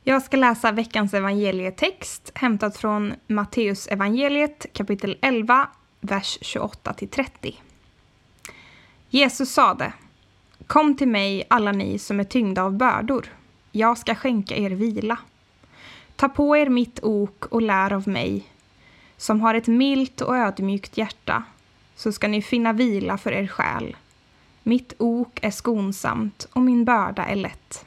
Jag ska läsa veckans evangelietext hämtat från Matteus evangeliet kapitel 11, vers 28-30. Jesus sade: Kom till mig alla ni som är tyngda av bördor. Jag ska skänka er vila. Ta på er mitt ok och lär av mig, som har ett milt och ödmjukt hjärta, så ska ni finna vila för er själ. Mitt ok är skonsamt och min börda är lätt.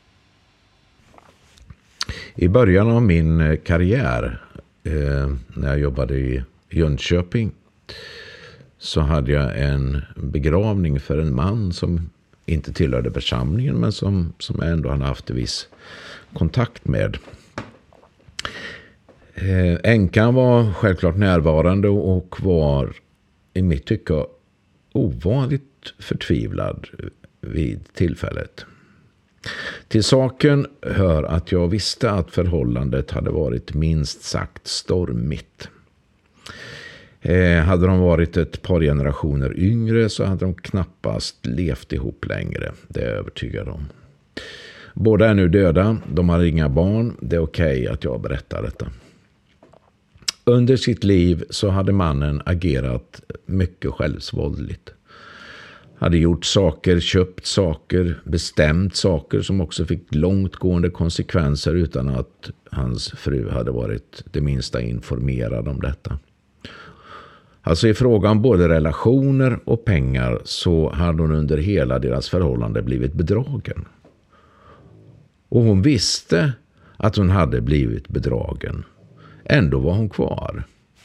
I början av min karriär, när jag jobbade i Jönköping, så hade jag en begravning för en man som inte tillhörde församlingen, men som jag ändå hade haft viss kontakt med. Änkan var självklart närvarande och var i mitt tycke ovanligt förtvivlad vid tillfället. Till saken hör att jag visste att förhållandet hade varit minst sagt stormigt. Hade de varit ett par generationer yngre så hade de knappast levt ihop längre, det är jag övertygad om. Båda är nu döda, de har inga barn, det är okej att jag berättar detta. Under sitt liv så hade mannen agerat mycket självsvåldligt. Hade gjort saker, köpt saker, bestämt saker som också fick långtgående konsekvenser utan att hans fru hade varit det minsta informerad om detta. Alltså i fråga om både relationer och pengar så hade hon under hela deras förhållande blivit bedragen. Och hon visste att hon hade blivit bedragen. Ändå var hon kvar.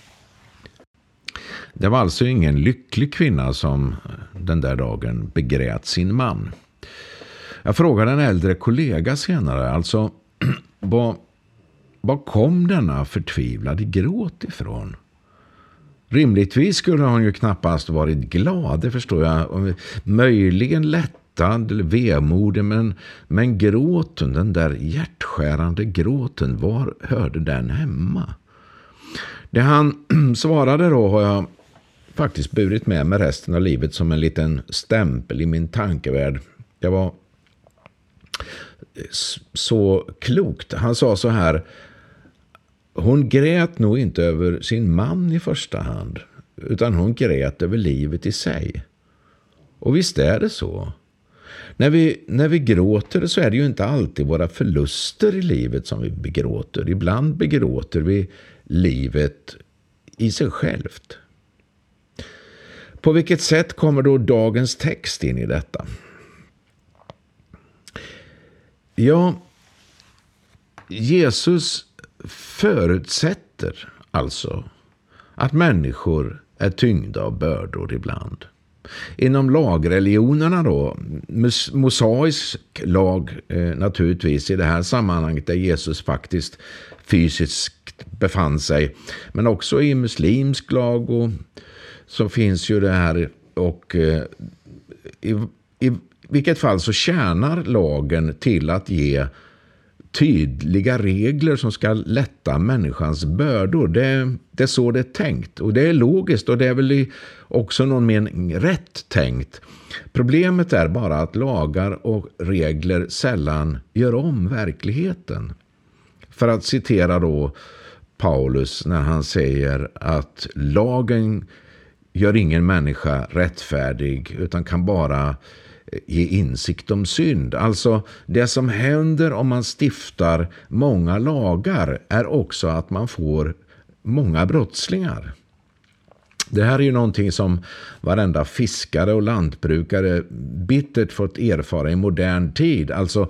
Det var alltså ingen lycklig kvinna som den där dagen begrät sin man. Jag frågade en äldre kollega senare, alltså vad kom denna förtvivlade gråt ifrån? Rimligtvis skulle hon ju knappast varit glad, det förstår jag. Möjligen lättad eller vemodig, men gråten, den där hjärtskärande gråten, var hörde den hemma? Det han svarade då har jag faktiskt burit med mig resten av livet som en liten stämpel i min tankevärld. Det var så klokt. Han sa så här: hon grät nog inte över sin man i första hand, utan hon grät över livet i sig. Och visst är det så. När vi gråter så är det ju inte alltid våra förluster i livet som vi begråter. Ibland begråter vi livet i sig självt. På vilket sätt kommer då dagens text in i detta? Ja, Jesus förutsätter alltså att människor är tyngda av bördor ibland. Inom lagreligionerna då, mosaisk lag naturligtvis i det här sammanhanget där Jesus faktiskt fysiskt befann sig, men också i muslimsk lag och så finns ju det här, och i vilket fall så tjänar lagen till att ge tydliga regler som ska lätta människans bördor. Det är så det är tänkt, och det är logiskt, och det är väl också någon mening rätt tänkt. Problemet är bara att lagar och regler sällan gör om verkligheten. För att citera då Paulus när han säger att lagen gör ingen människa rättfärdig utan kan bara ge insikt om synd. Alltså det som händer om man stiftar många lagar är också att man får många brottslingar. Det här är ju någonting som varenda fiskare och lantbrukare bittert fått erfara i modern tid. Alltså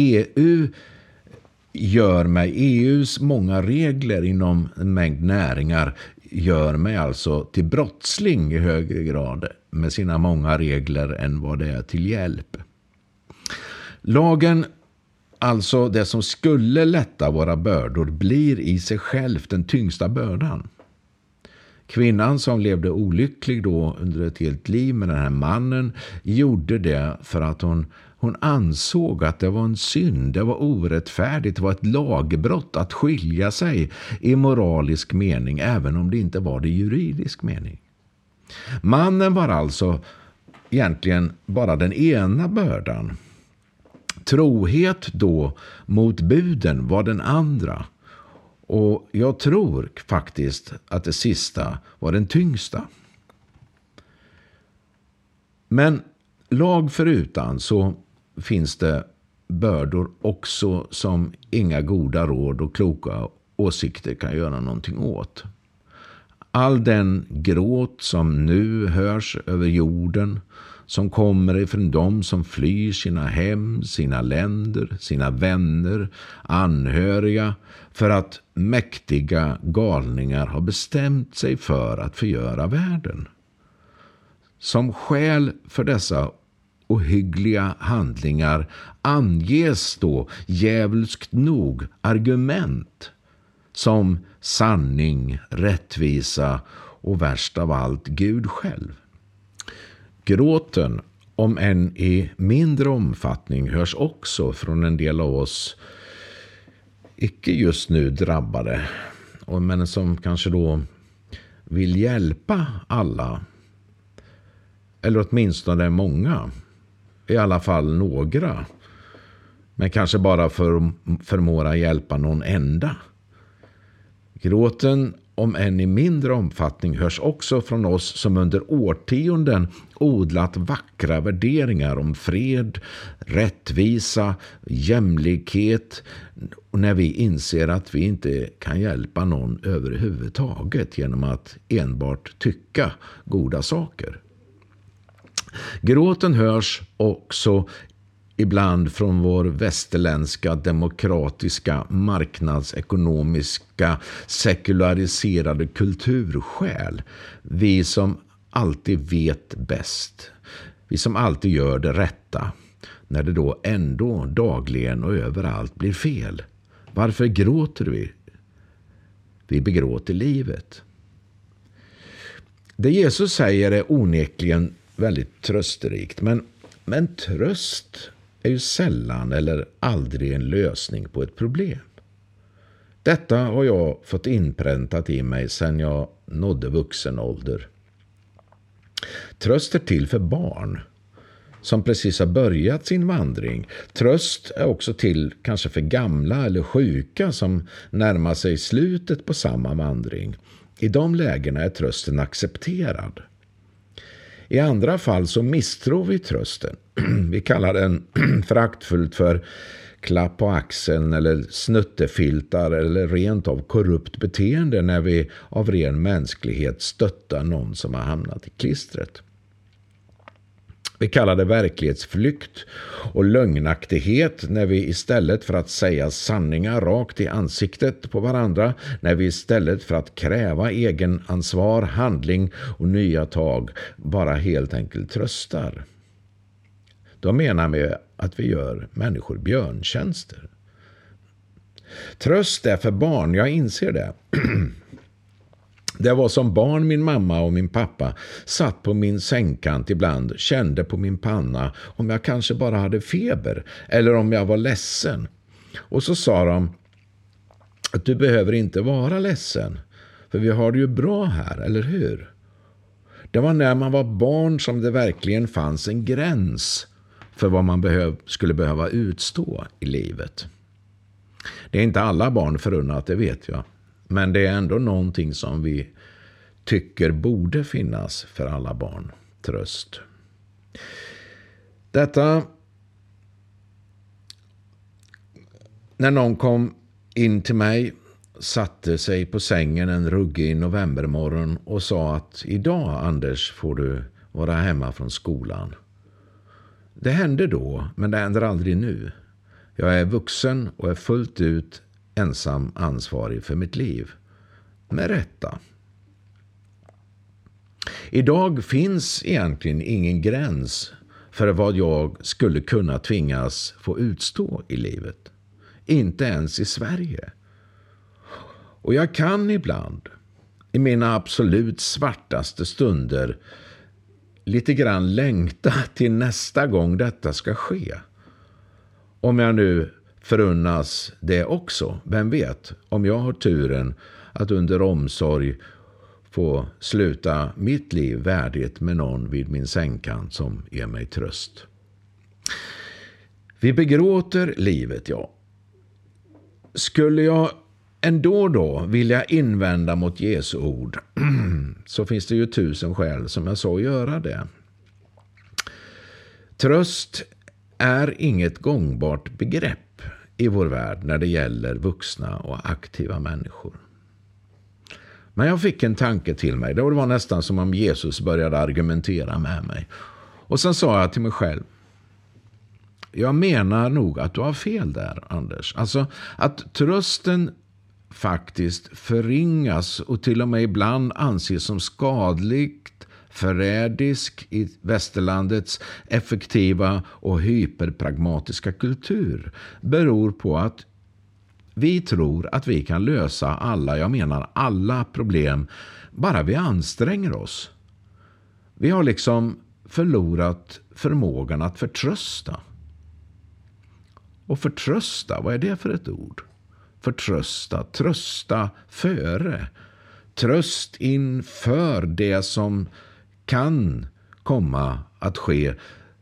EUs många regler inom en mängd näringar gör mig alltså till brottsling i högre grad med sina många regler än vad det är till hjälp. Lagen, alltså det som skulle lätta våra bördor, blir i sig själv den tyngsta bördan. Kvinnan som levde olycklig då under ett helt liv med den här mannen gjorde det för att hon ansåg att det var en synd, det var orättfärdigt, det var ett lagbrott att skilja sig i moralisk mening, även om det inte var det juridisk mening. Mannen var alltså egentligen bara den ena bördan. Trohet då mot buden var den andra. Och jag tror faktiskt att det sista var den tyngsta. Men lag förutan så finns det bördor också som inga goda råd och kloka åsikter kan göra någonting åt. All den gråt som nu hörs över jorden, som kommer ifrån dem som flyr sina hem, sina länder, sina vänner, anhöriga, för att mäktiga galningar har bestämt sig för att förgöra världen. Som skäl för dessa ohyggliga handlingar anges då djävulskt nog argument som sanning, rättvisa och värst av allt Gud själv. Gråten, om än i mindre omfattning, hörs också från en del av oss icke just nu drabbade, men som kanske då vill hjälpa alla, eller åtminstone många, i alla fall några, men kanske bara förmår hjälpa någon enda. Gråten, om än i mindre omfattning, hörs också från oss som under årtionden odlat vackra värderingar om fred, rättvisa, jämlikhet, när vi inser att vi inte kan hjälpa någon överhuvudtaget genom att enbart tycka goda saker. Gråten hörs också ibland från vår västerländska, demokratiska, marknadsekonomiska, sekulariserade kultursjäl. Vi som alltid vet bäst. Vi som alltid gör det rätta. När det då ändå dagligen och överallt blir fel. Varför gråter vi? Vi begråter livet. Det Jesus säger är onekligen väldigt trösterikt. Men tröst är ju sällan eller aldrig en lösning på ett problem. Detta har jag fått inpräntat i mig sedan jag nådde vuxen ålder. Tröst är till för barn som precis har börjat sin vandring. Tröst är också till kanske för gamla eller sjuka som närmar sig slutet på samma vandring. I de lägena är trösten accepterad. I andra fall så misstror vi trösten. Vi kallar den föraktfullt för klapp på axeln eller snuttefiltar eller rent av korrupt beteende när vi av ren mänsklighet stöttar någon som har hamnat i klistret. Vi kallar det verklighetsflykt och lögnaktighet när vi istället för att säga sanningar rakt i ansiktet på varandra, när vi istället för att kräva egen ansvar, handling och nya tag bara helt enkelt tröstar. Då menar vi att vi gör människor björntjänster. Tröst är för barn, jag inser det. Det var som barn min mamma och min pappa satt på min sängkant ibland, kände på min panna om jag kanske bara hade feber eller om jag var ledsen. Och så sa de att du behöver inte vara ledsen, för vi har det ju bra här, eller hur? Det var när man var barn som det verkligen fanns en gräns för vad man skulle behöva utstå i livet. Det är inte alla barn förunnat, det vet jag. Men det är ändå någonting som vi tycker borde finnas för alla barn. Tröst. Detta, när någon kom in till mig, satte sig på sängen en ruggig novembermorgon och sa att idag, Anders, får du vara hemma från skolan. Det hände då, men det händer aldrig nu. Jag är vuxen och är fullt ut ensam ansvarig för mitt liv. Med rätta. Idag finns egentligen ingen gräns för vad jag skulle kunna tvingas få utstå i livet. Inte ens i Sverige. Och jag kan ibland, i mina absolut svartaste stunder, lite grann längta till nästa gång detta ska ske. Om jag nu förunnas det också, vem vet, om jag har turen att under omsorg få sluta mitt liv värdigt med någon vid min sängkant som ger mig tröst. Vi begråter livet, ja. Skulle jag ändå då vilja invända mot Jesu ord så finns det ju 1000 skäl som jag sa att göra det. Tröst är inget gångbart begrepp i vår värld när det gäller vuxna och aktiva människor. Men jag fick en tanke till mig. Det var nästan som om Jesus började argumentera med mig. Och sen sa jag till mig själv: jag menar nog att du har fel där, Anders. Alltså att trösten faktiskt förringas och till och med ibland anses som skadligt, förrädisk i västerlandets effektiva och hyperpragmatiska kultur beror på att vi tror att vi kan lösa alla problem bara vi anstränger oss. Vi har liksom förlorat förmågan att förtrösta. Och förtrösta, vad är det för ett ord? Förtrösta, trösta före. Tröst inför det som kan komma att ske.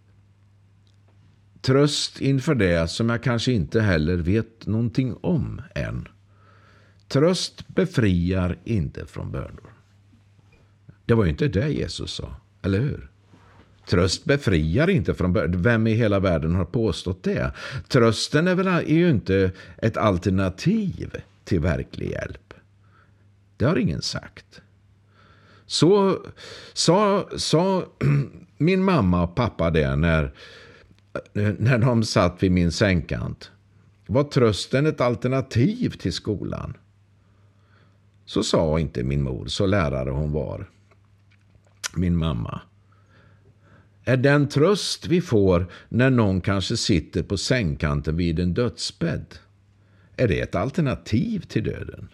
Tröst inför det som jag kanske inte heller vet någonting om än. Tröst befriar inte från bördor. Det var ju inte det Jesus sa, eller hur? Tröst befriar inte från bördor. Vem i hela världen har påstått det? Trösten är ju inte ett alternativ till verklig hjälp. Det har ingen sagt. Så sa min mamma och pappa det när de satt vid min sängkant. Var trösten ett alternativ till skolan? Så sa inte min mor, så lärare hon var. Min mamma. Är den tröst vi får när någon kanske sitter på sängkanten vid en dödsbädd? Är det ett alternativ till döden?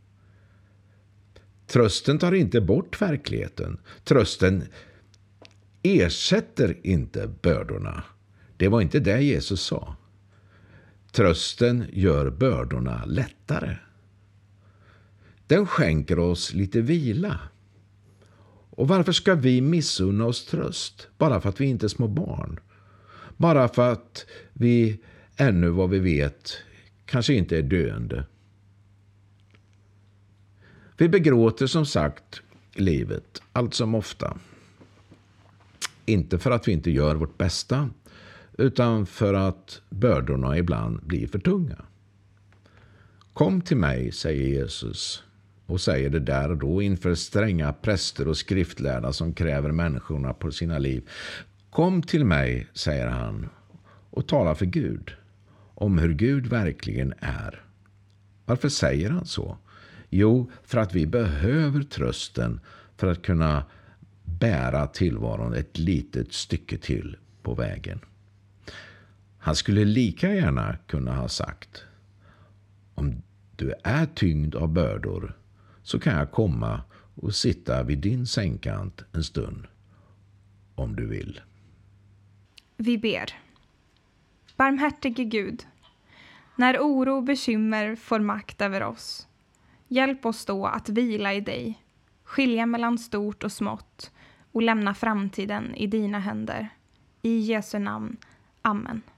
Trösten tar inte bort verkligheten. Trösten ersätter inte bördorna. Det var inte det Jesus sa. Trösten gör bördorna lättare. Den skänker oss lite vila. Och varför ska vi missunna oss tröst? Bara för att vi inte är små barn. Bara för att vi ännu vad vi vet kanske inte är döende. Vi begråter som sagt livet allt som ofta. Inte för att vi inte gör vårt bästa, utan för att bördorna ibland blir för tunga. Kom till mig, säger Jesus, och säger det där och då inför stränga präster och skriftlärda som kräver människorna på sina liv. Kom till mig, säger han, och tala för Gud om hur Gud verkligen är. Varför säger han så? Jo, för att vi behöver trösten för att kunna bära tillvaron ett litet stycke till på vägen. Han skulle lika gärna kunna ha sagt: om du är tyngd av bördor så kan jag komma och sitta vid din sängkant en stund om du vill. Vi ber. Barmhärtige Gud, när oro och bekymmer får makt över oss, hjälp oss då att vila i dig, skilja mellan stort och smått och lämna framtiden i dina händer. I Jesu namn. Amen.